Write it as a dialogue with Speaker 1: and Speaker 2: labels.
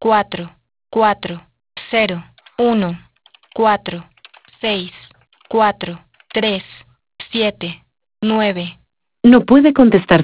Speaker 1: 4, 4, 0, 1, 4, 6, 4, 3, 7, 9.
Speaker 2: No puede contestar